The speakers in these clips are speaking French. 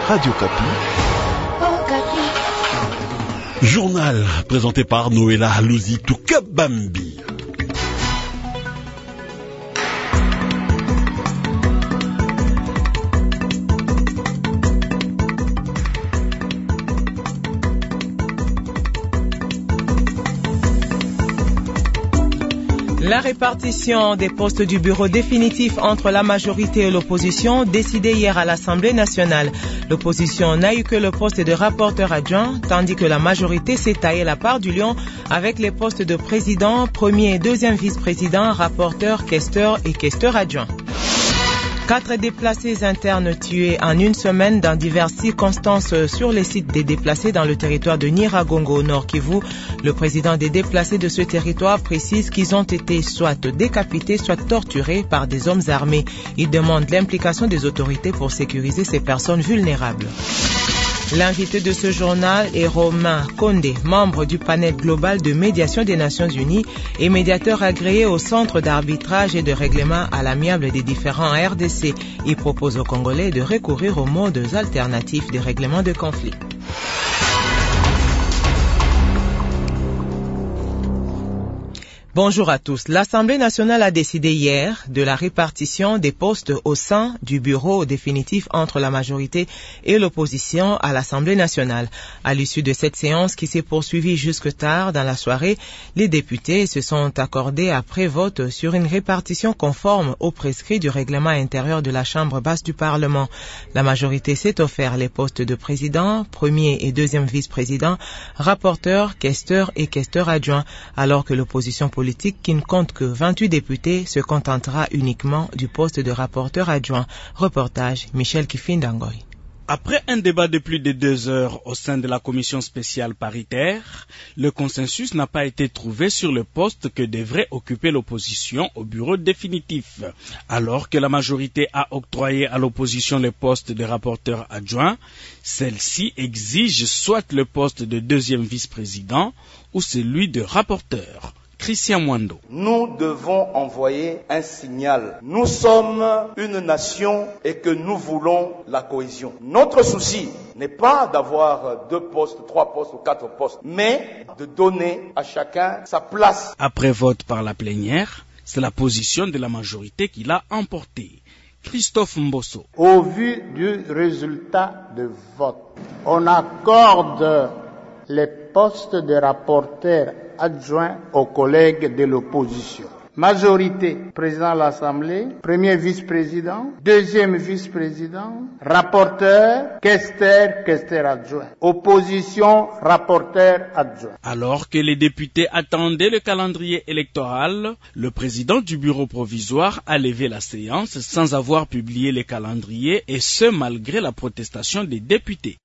Radio Kapi. Journal présenté par Noëlla Halouzi Toukabambi. La répartition des postes du bureau définitif entre la majorité et l'opposition décidée hier à l'Assemblée nationale. L'opposition n'a eu que le poste de rapporteur adjoint, tandis que la majorité s'est taillé la part du lion avec les postes de président, premier et deuxième vice-président, rapporteur, questeur et questeur adjoint. 4 déplacés internes tués en une semaine dans diverses circonstances sur les sites des déplacés dans le territoire de Nyiragongo au Nord Kivu. Le président des déplacés de ce territoire précise qu'ils ont été soit décapités, soit torturés par des hommes armés. Il demande l'implication des autorités pour sécuriser ces personnes vulnérables. L'invité de ce journal est Romain Condé, membre du panel global de médiation des Nations Unies et médiateur agréé au Centre d'arbitrage et de règlement à l'amiable des différents RDC. Il propose aux Congolais de recourir aux modes alternatifs de règlement de conflits. Bonjour à tous. L'Assemblée nationale a décidé hier de la répartition des postes au sein du bureau définitif entre la majorité et l'opposition à l'Assemblée nationale. À l'issue de cette séance qui s'est poursuivie jusque tard dans la soirée, les députés se sont accordés après vote sur une répartition conforme aux prescrits du règlement intérieur de la Chambre basse du Parlement. La majorité s'est offert les postes de président, premier et deuxième vice-président, rapporteur, questeur et questeur adjoint, alors que l'opposition politique qui ne compte que 28 députés se contentera uniquement du poste de rapporteur adjoint. Reportage Michel Kifindangoy. Après un débat de plus de 2 heures au sein de la commission spéciale paritaire, le consensus n'a pas été trouvé sur le poste que devrait occuper l'opposition au bureau définitif. Alors que la majorité a octroyé à l'opposition le poste de rapporteur adjoint, celle-ci exige soit le poste de deuxième vice-président ou celui de rapporteur. Christian Mwando. Nous devons envoyer un signal. Nous sommes une nation et que nous voulons la cohésion. Notre souci n'est pas d'avoir 2 postes, 3 postes ou 4 postes, mais de donner à chacun sa place. Après vote par la plénière, c'est la position de la majorité qui l'a emporté. Christophe Mbosso. Au vu du résultat de vote, on accorde les postes de rapporteurs adjoint aux collègues de l'opposition. Majorité, président de l'Assemblée, premier vice-président, deuxième vice-président, rapporteur, questeur adjoint. Opposition, rapporteur adjoint. Alors que les députés attendaient le calendrier électoral, le président du bureau provisoire a levé la séance sans avoir publié le calendrier et ce malgré la protestation des députés.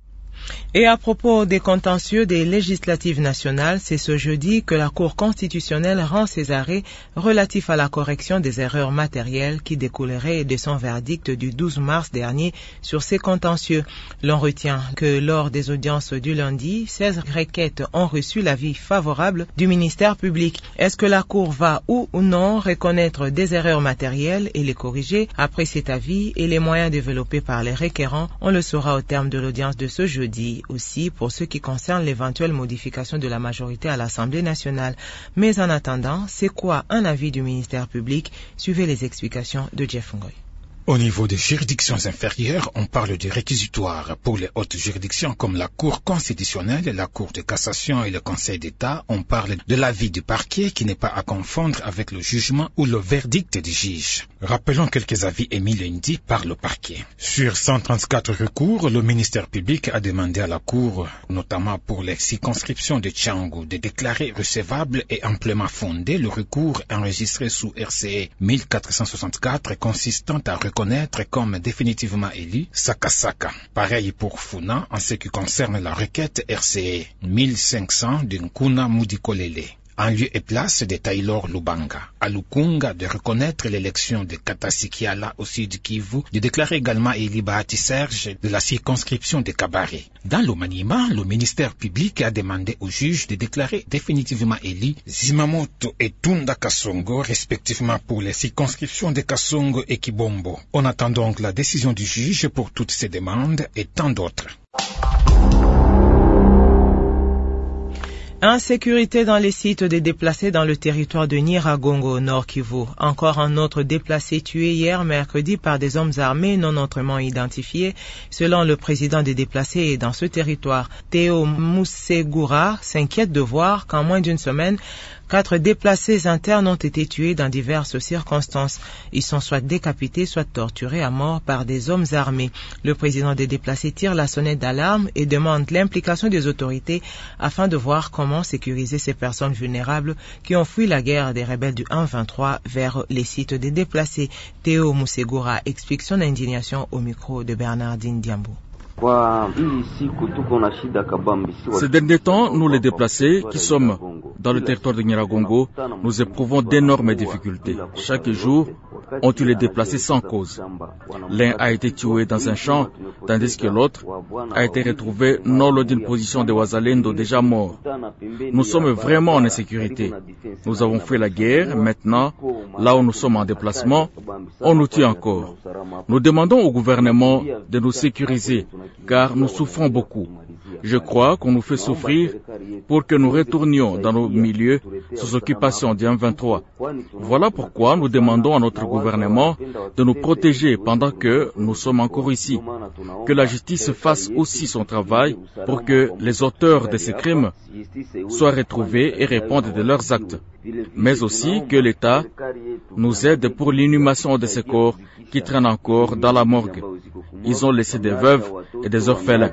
Et à propos des contentieux des législatives nationales, c'est ce jeudi que la Cour constitutionnelle rend ses arrêts relatifs à la correction des erreurs matérielles qui découleraient de son verdict du 12 mars dernier sur ces contentieux. L'on retient que lors des audiences du lundi, 16 requêtes ont reçu l'avis favorable du ministère public. Est-ce que la Cour va ou non reconnaître des erreurs matérielles et les corriger? Après cet avis et les moyens développés par les requérants, on le saura au terme de l'audience de ce jeudi. Aussi pour ce qui concerne l'éventuelle modification de la majorité à l'Assemblée nationale. Mais en attendant, c'est quoi un avis du ministère public? Suivez les explications de Jeff Ngoy. Au niveau des juridictions inférieures, on parle de réquisitoire. Pour les hautes juridictions comme la Cour constitutionnelle, la Cour de cassation et le Conseil d'État, on parle de l'avis du parquet qui n'est pas à confondre avec le jugement ou le verdict du juge. Rappelons quelques avis émis lundi par le parquet. Sur 134 recours, le ministère public a demandé à la Cour, notamment pour les circonscriptions de Tchangou, de déclarer recevable et amplement fondé le recours enregistré sous RCE 1464 consistant à reconnaître comme définitivement élu Sakasaka. Pareil pour Funa en ce qui concerne la requête RCE 1500 de Nkuna Mudikolele. En lieu et place de Taylor Lubanga, à Lukunga de reconnaître l'élection de Katasikiala au sud Kivu, de déclarer également Eli Bahati Serge de la circonscription de Kabare. Dans le maniement, le ministère public a demandé au juge de déclarer définitivement Eli Zimamoto et Tunda Kasongo, respectivement pour les circonscriptions de Kasongo et Kibombo. On attend donc la décision du juge pour toutes ces demandes et tant d'autres. Insécurité dans les sites des déplacés dans le territoire de Nyiragongo, Nord Kivu. Encore un autre déplacé tué hier mercredi par des hommes armés non autrement identifiés, selon le président des déplacés dans ce territoire. Théo Moussegura s'inquiète de voir qu'en moins d'une semaine, 4 déplacés internes ont été tués dans diverses circonstances. Ils sont soit décapités, soit torturés à mort par des hommes armés. Le président des déplacés tire la sonnette d'alarme et demande l'implication des autorités afin de voir comment sécuriser ces personnes vulnérables qui ont fui la guerre des rebelles du 1-23 vers les sites des déplacés. Théo Moussegura explique son indignation au micro de Bernardine Diambo. Ces derniers temps, nous les déplacés qui sommes dans le territoire de Nyiragongo, nous éprouvons d'énormes difficultés. Chaque jour, on tue les déplacés sans cause. L'un a été tué dans un champ, tandis que l'autre a été retrouvé non loin d'une position de Wazalendo déjà mort. Nous sommes vraiment en insécurité. Nous avons fait la guerre, maintenant, là où nous sommes en déplacement, on nous tue encore. Nous demandons au gouvernement de nous sécuriser, car nous souffrons beaucoup. Je crois qu'on nous fait souffrir pour que nous retournions dans nos milieux sous occupation du 1-23. Voilà pourquoi nous demandons à notre gouvernement de nous protéger pendant que nous sommes encore ici. Que la justice fasse aussi son travail pour que les auteurs de ces crimes soient retrouvés et répondent de leurs actes. Mais aussi que l'État nous aide pour l'inhumation de ces corps qui traînent encore dans la morgue. Ils ont laissé des veuves et des orphelins.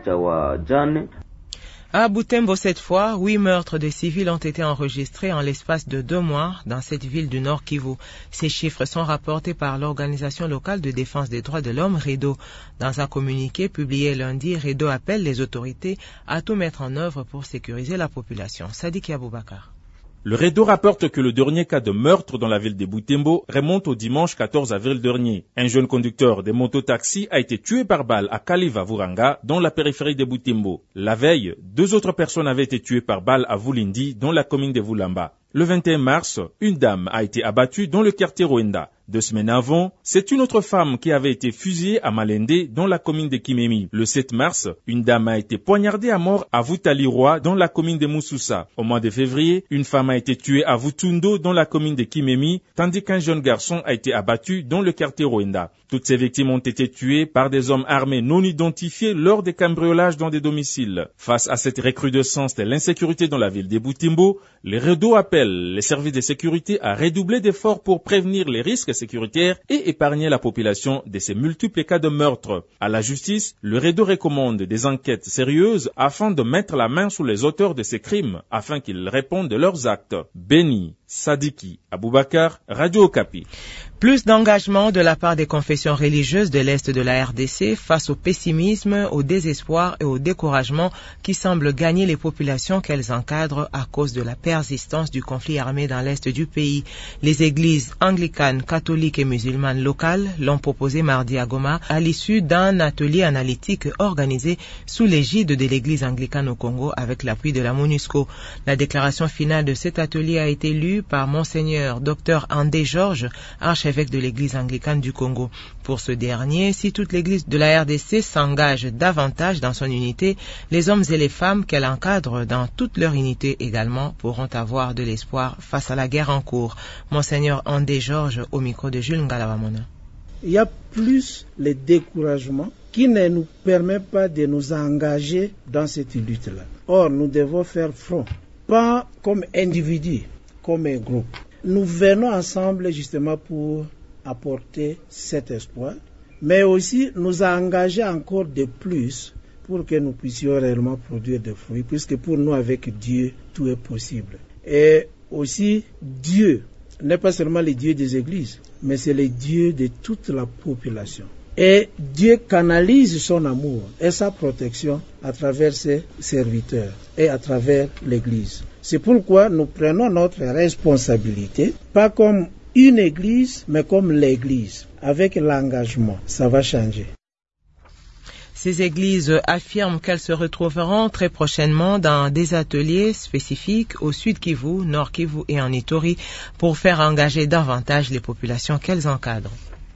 À Butembo cette fois, 8 meurtres de civils ont été enregistrés en l'espace de 2 mois dans cette ville du Nord Kivu. Ces chiffres sont rapportés par l'Organisation locale de défense des droits de l'homme, REDO. Dans un communiqué publié lundi, REDO appelle les autorités à tout mettre en œuvre pour sécuriser la population. Sadiki Aboubakar. Le REDO rapporte que le dernier cas de meurtre dans la ville de Butembo remonte au dimanche 14 avril dernier. Un jeune conducteur de mototaxi a été tué par balle à Kaliva-Vuranga, dans la périphérie de Butembo. La veille, 2 autres personnes avaient été tuées par balle à Vulindi, dans la commune de Vulamba. Le 21 mars, une dame a été abattue dans le quartier Rwenda. 2 semaines avant, c'est une autre femme qui avait été fusillée à Malende, dans la commune de Kimemi. Le 7 mars, une dame a été poignardée à mort à Vutaliroa, dans la commune de Moussoussa. Au mois de février, une femme a été tuée à Vutundo, dans la commune de Kimemi, tandis qu'un jeune garçon a été abattu dans le quartier Rwenda. Toutes ces victimes ont été tuées par des hommes armés non identifiés lors des cambriolages dans des domiciles. Face à cette recrudescence de l'insécurité dans la ville de Butembo, les REDO appellent les services de sécurité à redoubler d'efforts pour prévenir les risques sécuritaires et épargner la population de ces multiples cas de meurtre. À la justice, le REDO recommande des enquêtes sérieuses afin de mettre la main sur les auteurs de ces crimes, afin qu'ils répondent de leurs actes. Béni, Sadiki, Aboubakar, Radio Okapi. Plus d'engagement de la part des confessions religieuses de l'Est de la RDC face au pessimisme, au désespoir et au découragement qui semblent gagner les populations qu'elles encadrent à cause de la persistance du conflit armé dans l'Est du pays. Les églises anglicanes, catholiques et musulmanes locales l'ont proposé mardi à Goma à l'issue d'un atelier analytique organisé sous l'égide de l'Église anglicane au Congo avec l'appui de la MONUSCO. La déclaration finale de cet atelier a été lue par Monseigneur Dr Andé Georges, archevêque de l'Église anglicane du Congo. Pour ce dernier, si toute l'Église de la RDC s'engage davantage dans son unité, les hommes et les femmes qu'elle encadre dans toute leur unité également pourront avoir de l'espoir face à la guerre en cours. Monseigneur Andé Georges au micro de Jules Ngalavamona. Il y a plus le découragement qui ne nous permet pas de nous engager dans cette lutte-là. Or, nous devons faire front, pas comme individus, comme un groupe. Nous venons ensemble justement pour apporter cet espoir, mais aussi nous engager encore de plus pour que nous puissions réellement produire des fruits, puisque pour nous, avec Dieu, tout est possible. Et aussi, Dieu n'est pas seulement le Dieu des églises, mais c'est le Dieu de toute la population. Et Dieu canalise son amour et sa protection à travers ses serviteurs et à travers l'Église. C'est pourquoi nous prenons notre responsabilité, pas comme une église, mais comme l'église. Avec l'engagement, ça va changer. Ces églises affirment qu'elles se retrouveront très prochainement dans des ateliers spécifiques au Sud Kivu, Nord Kivu et en Ituri pour faire engager davantage les populations qu'elles encadrent.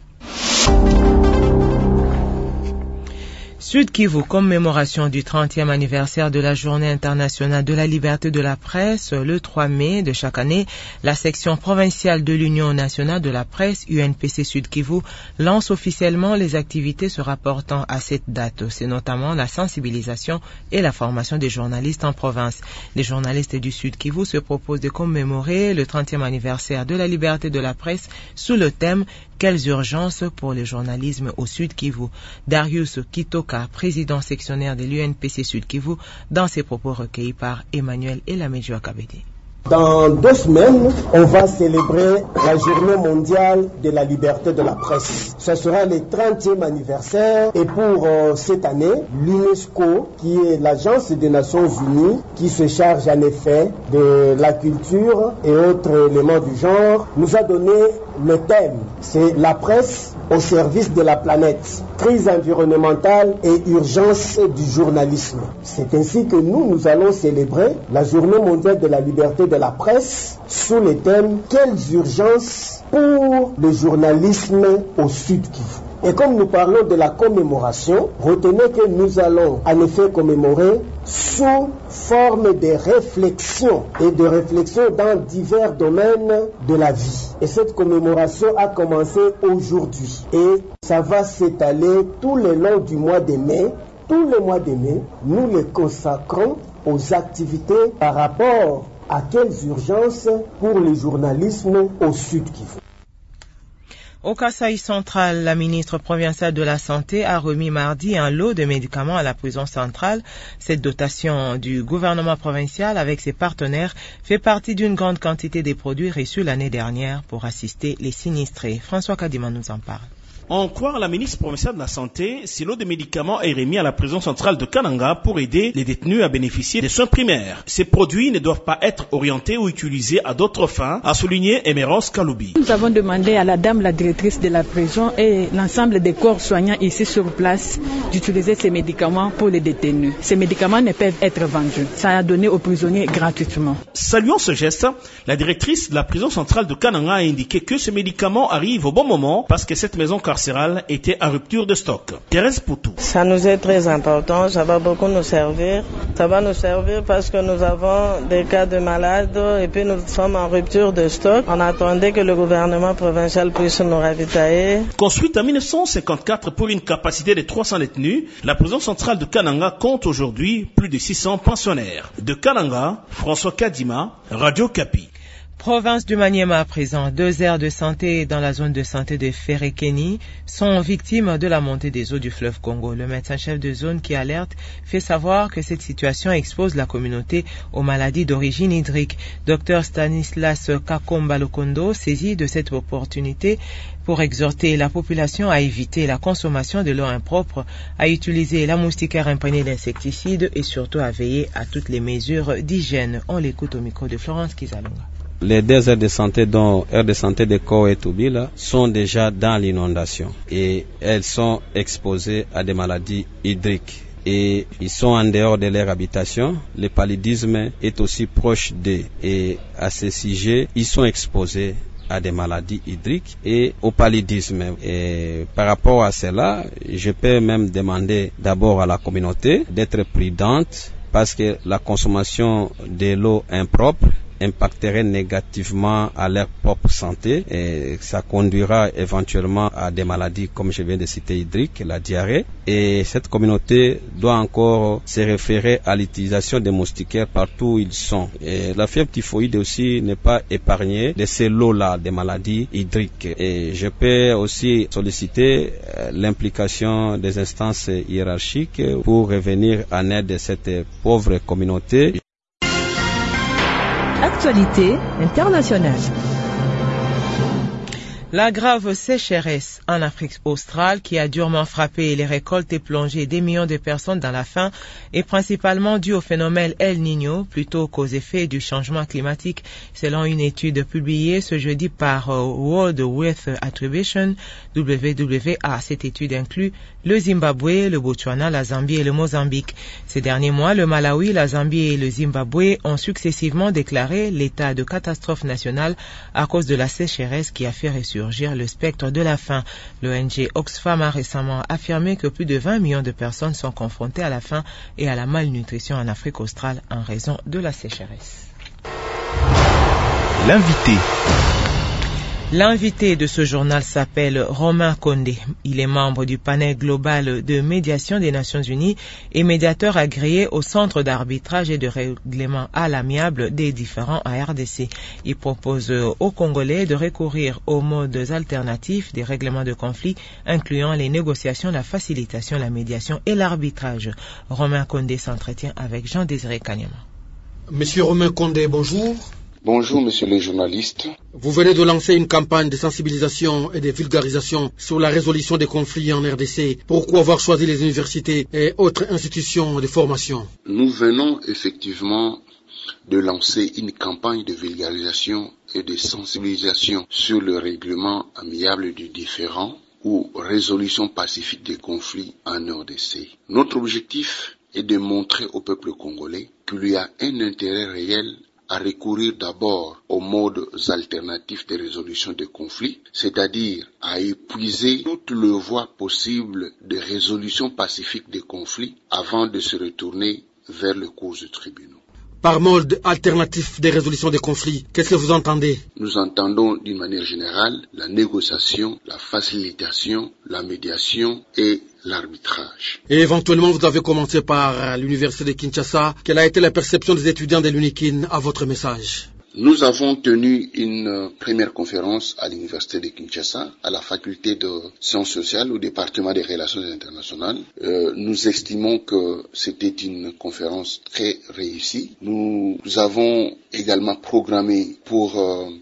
Sud Kivu, commémoration du 30e anniversaire de la Journée internationale de la liberté de la presse, le 3 mai de chaque année, la section provinciale de l'Union nationale de la presse, UNPC Sud Kivu, lance officiellement les activités se rapportant à cette date. C'est notamment la sensibilisation et la formation des journalistes en province. Les journalistes du Sud Kivu se proposent de commémorer le 30e anniversaire de la liberté de la presse sous le thème « Quelles urgences pour le journalisme au Sud Kivu ?» Darius Kitoka, président sectionnaire de l'UNPC Sud Kivu, dans ses propos recueillis par Emmanuel Elamedjo Akabedi. Dans 2 semaines, on va célébrer la journée mondiale de la liberté de la presse. Ce sera le 30e anniversaire et pour cette année, l'UNESCO, qui est l'agence des Nations Unies, qui se charge en effet de la culture et autres éléments du genre, nous a donné le thème. C'est la presse au service de la planète, crise environnementale et urgence du journalisme. C'est ainsi que nous allons célébrer la journée mondiale de la liberté de la presse sous le thème « Quelles urgences pour le journalisme au Sud Kivu ?» Et comme nous parlons de la commémoration, retenez que nous allons en effet commémorer sous forme de réflexion et de réflexion dans divers domaines de la vie. Et cette commémoration a commencé aujourd'hui et ça va s'étaler tout le long du mois de mai. Tout le mois de mai, nous les consacrons aux activités par rapport à quelles urgences pour le journalisme au Sud Kivu. Au Kasaï central, la ministre provinciale de la Santé a remis mardi un lot de médicaments à la prison centrale. Cette dotation du gouvernement provincial avec ses partenaires fait partie d'une grande quantité des produits reçus l'année dernière pour assister les sinistrés. François Kadima nous en parle. En croire la ministre provinciale de la Santé, ce lot de médicaments est remis à la prison centrale de Kananga pour aider les détenus à bénéficier des soins primaires. Ces produits ne doivent pas être orientés ou utilisés à d'autres fins, a souligné Emerance Kaloubi. Nous avons demandé à la dame, la directrice de la prison et l'ensemble des corps soignants ici sur place d'utiliser ces médicaments pour les détenus. Ces médicaments ne peuvent être vendus. Ça a donné aux prisonniers gratuitement. Saluant ce geste, la directrice de la prison centrale de Kananga a indiqué que ce médicament arrive au bon moment parce que cette maison carcérale était en rupture de stock. Thérèse Poutou. Ça nous est très important, ça va beaucoup nous servir. Ça va nous servir parce que nous avons des cas de malades et puis nous sommes en rupture de stock. On attendait que le gouvernement provincial puisse nous ravitailler. Construite en 1954 pour une capacité de 300 détenus, la prison centrale de Kananga compte aujourd'hui plus de 600 pensionnaires. De Kananga, François Kadima, Radio Kapi. Province du Maniema à présent, 2 aires de santé dans la zone de santé de Ferekeni sont victimes de la montée des eaux du fleuve Congo. Le médecin-chef de zone qui alerte fait savoir que cette situation expose la communauté aux maladies d'origine hydrique. Dr Stanislas Kakomba Lokondo saisit de cette opportunité pour exhorter la population à éviter la consommation de l'eau impropre, à utiliser la moustiquaire imprégnée d'insecticides et surtout à veiller à toutes les mesures d'hygiène. On l'écoute au micro de Florence Kizalunga. Les 2 aires de santé, dont aire de santé de Ko et Toubila, sont déjà dans l'inondation et elles sont exposées à des maladies hydriques. Et ils sont en dehors de leur habitation. Le paludisme est aussi proche d'eux. Et à ce sujet, ils sont exposés à des maladies hydriques et au paludisme. Et par rapport à cela, je peux même demander d'abord à la communauté d'être prudente parce que la consommation de l'eau impropre impacterait négativement à leur propre santé et ça conduira éventuellement à des maladies comme je viens de citer hydriques, la diarrhée. Et cette communauté doit encore se référer à l'utilisation des moustiquaires partout où ils sont. Et la fièvre typhoïde aussi n'est pas épargnée de ces lots-là, des maladies hydriques. Et je peux aussi solliciter l'implication des instances hiérarchiques pour revenir en aide de cette pauvre communauté. Actualité internationale. La grave sécheresse en Afrique australe qui a durement frappé les récoltes et plongé des millions de personnes dans la faim est principalement due au phénomène El Niño plutôt qu'aux effets du changement climatique, selon une étude publiée ce jeudi par World Wealth Attribution, WWA. Cette étude inclut le Zimbabwe, le Botswana, la Zambie et le Mozambique. Ces derniers mois, le Malawi, la Zambie et le Zimbabwe ont successivement déclaré l'état de catastrophe nationale à cause de la sécheresse qui a fait ressurgir le spectre de la faim. L'ONG Oxfam a récemment affirmé que plus de 20 millions de personnes sont confrontées à la faim et à la malnutrition en Afrique australe en raison de la sécheresse. L'invité de ce journal s'appelle Romain Condé. Il est membre du panel global de médiation des Nations Unies et médiateur agréé au Centre d'arbitrage et de règlement à l'amiable des différents RDC. Il propose aux Congolais de recourir aux modes alternatifs des règlements de conflits, incluant les négociations, la facilitation, la médiation et l'arbitrage. Romain Condé s'entretient avec Jean-Désiré Kanyama. Monsieur Romain Condé, bonjour. Bonjour, monsieur le journaliste. Vous venez de lancer une campagne de sensibilisation et de vulgarisation sur la résolution des conflits en RDC. Pourquoi avoir choisi les universités et autres institutions de formation? Nous venons effectivement de lancer une campagne de vulgarisation et de sensibilisation sur le règlement amiable du différend ou résolution pacifique des conflits en RDC. Notre objectif est de montrer au peuple congolais qu'il y a un intérêt réel à recourir d'abord aux modes alternatifs de résolution des conflits, c'est-à-dire à épuiser toutes les voies possibles de résolution pacifique des conflits avant de se retourner vers les cours de tribunaux. Par mode alternatif de résolution des conflits, qu'est-ce que vous entendez? Nous entendons d'une manière générale la négociation, la facilitation, la médiation et l'arbitrage. Et éventuellement, vous avez commencé par l'université de Kinshasa. Quelle a été la perception des étudiants de l'UNIKIN à votre message? Nous avons tenu une première conférence à l'université de Kinshasa, à la faculté de sciences sociales au département des relations internationales. Nous estimons que c'était une conférence très réussie. Nous avons également programmé pour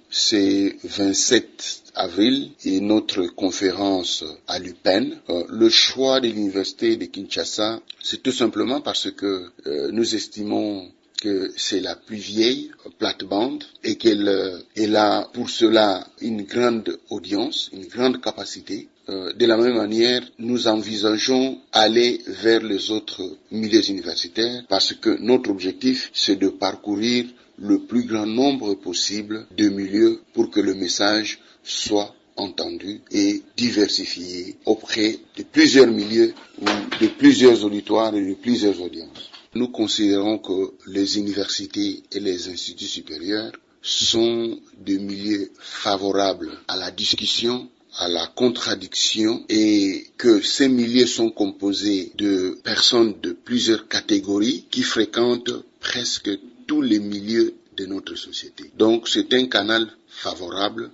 ce 27 avril et notre conférence à l'UPEN. Le choix de l'université de Kinshasa, c'est tout simplement parce que nous estimons que c'est la plus vieille plate-bande et qu'elle a pour cela une grande audience, une grande capacité. De la même manière, nous envisageons aller vers les autres milieux universitaires parce que notre objectif, c'est de parcourir le plus grand nombre possible de milieux pour que le message soit entendu et diversifié auprès de plusieurs milieux ou de plusieurs auditoires et de plusieurs audiences. Nous considérons que les universités et les instituts supérieurs sont des milieux favorables à la discussion, à la contradiction et que ces milieux sont composés de personnes de plusieurs catégories qui fréquentent presque tous les milieux de notre société. Donc c'est un canal favorable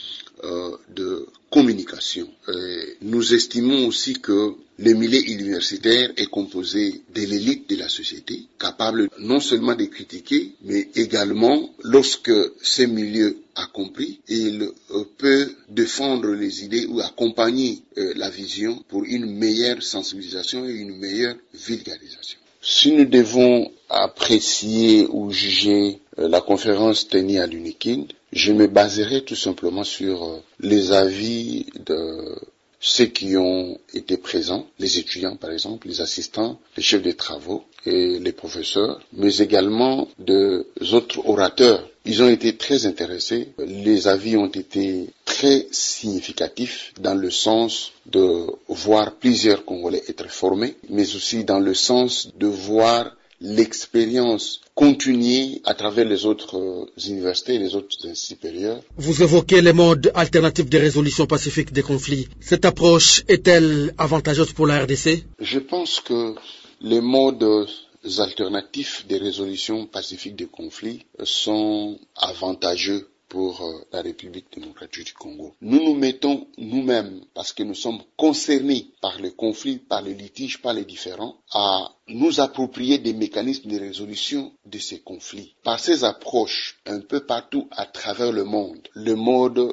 de communication. Nous estimons aussi que le milieu universitaire est composé de l'élite de la société, capable non seulement de critiquer, mais également, lorsque ce milieu a compris, il peut défendre les idées ou accompagner la vision pour une meilleure sensibilisation et une meilleure vulgarisation. Si nous devons apprécier ou juger la conférence tenue à l'UNIKIN, je me baserai tout simplement sur les avis de ceux qui ont été présents, les étudiants par exemple, les assistants, les chefs de travaux et les professeurs, mais également des autres orateurs. Ils ont été très intéressés, les avis ont été très significatifs dans le sens de voir plusieurs Congolais être formés, mais aussi dans le sens de voir l'expérience continuer à travers les autres universités et les autres supérieurs. Vous évoquez les modes alternatifs de résolution pacifique des conflits. Cette approche est-elle avantageuse pour la RDC? Je pense que les modes alternatifs de résolution pacifique des conflits sont avantageux pour la République démocratique du Congo. Nous nous mettons nous-mêmes, parce que nous sommes concernés par le conflit, par le litige, par les différends, à nous approprier des mécanismes de résolution de ces conflits. Par ces approches, un peu partout à travers le monde, les modes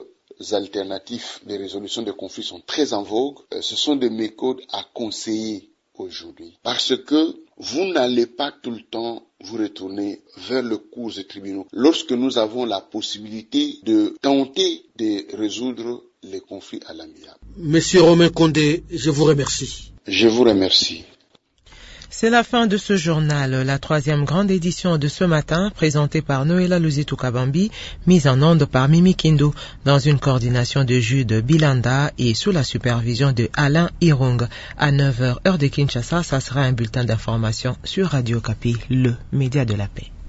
alternatifs de résolution des conflits sont très en vogue. Ce sont des méthodes à conseiller aujourd'hui. Parce que vous n'allez pas tout le temps vous retourner vers le cours des tribunaux. Lorsque nous avons la possibilité de tenter de résoudre les conflits à l'amiable. Monsieur Romain Condé, je vous remercie. Je vous remercie. C'est la fin de ce journal, la 3e grande édition de ce matin, présentée par Noéla Luzitu Kabambi, mise en onde par Mimi Kindu, dans une coordination de Jude Bilanda et sous la supervision de Alain Irung. À 9h, heure de Kinshasa, ça sera un bulletin d'information sur Radio Kapi, le média de la paix.